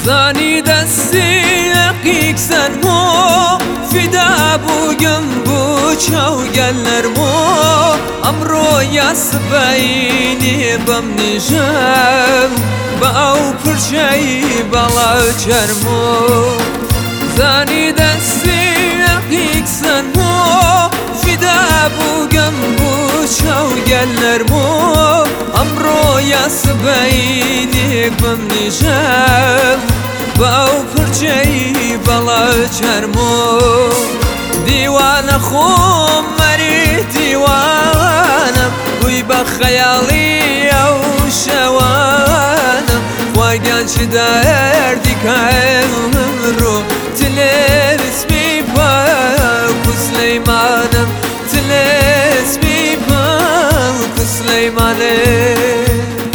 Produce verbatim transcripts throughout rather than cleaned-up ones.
زانی دستی یەقیکسەرمۆ فیدا بووگم بوو چاوگەلەرمۆ ئەمڕۆ یاسبەینێ بەم نیژەم بە ئەو پرچەی بەڵا چەرمۆ زانی دەستی یەقیکسەرمۆ فیدا بووگم بوو چاوگەلەرمۆ ئەمڕۆ یاسبەینێ بەم نیژەم بە ئەو پرچەی بەڵا چەرمۆ دیوانە خۆم مەری دیوانم بووی بە خەیاڵی ئەو شەوانم خواگیان چ دەردی کەمڕۆ تلێسمی پاک و سلەیمانم تلێسمی پاک و سلەیمانێ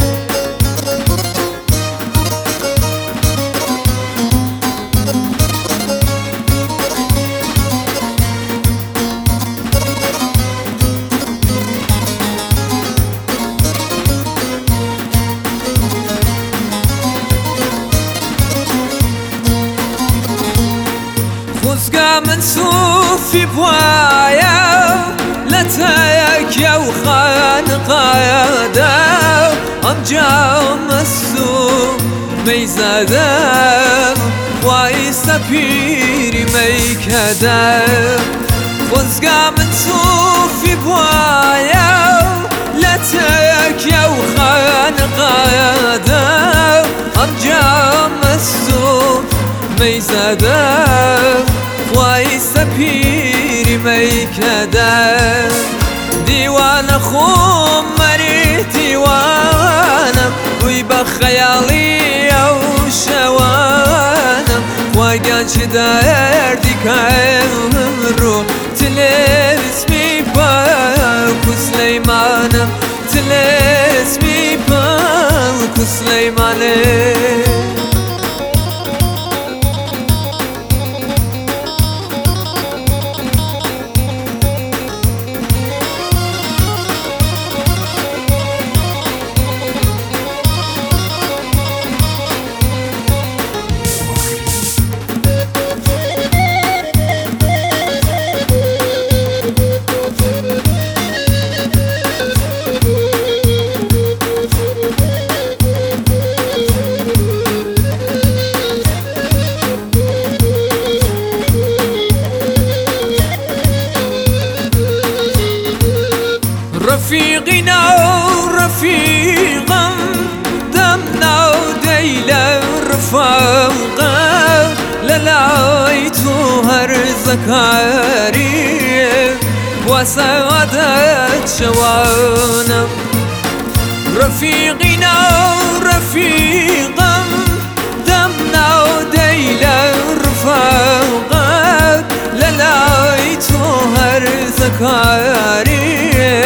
خۆزگا من سوفی بوایە لە تایەکە و خانقایەدا ئەمجا مەسووم مەیزادەم وای سەپیری مەیکەدا خۆزگا من سوفی بوایە لە تایەکە و خانقایەدا ئەمجا مەسووم مەیزادەم وای سەپیری مەیکەدا دیوانە خۆم مەری دیوانم بووی بە خەیاڵی ئەو شەوانم خواگیان چ دەردی کەمڕۆ تلێسمی پاک و سلەیمانم تلێسمی پاک و سلەیمانێ رفیقی ناو رفیقم دم ناو دیلە ڕفاقم لەلای تۆ هەر زەکاریە وا سەعادەت شەوانم رفیقی ناو رفیقم دم ناو دیلە ڕفاقم لەلای تۆ هەر زەکاریە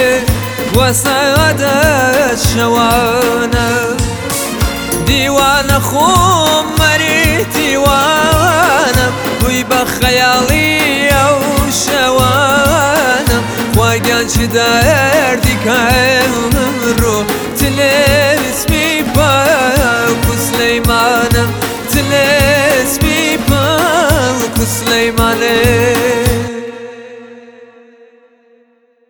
وسعادت شوانه دیوانە خۆم مەری دیوانم بووی بە خەیاڵی ئەو شەوانم خواگیان چ دەردی کەمڕۆ تلێسمی پاک و سلەیمانم تلێسمی پاک و سلەیمانێ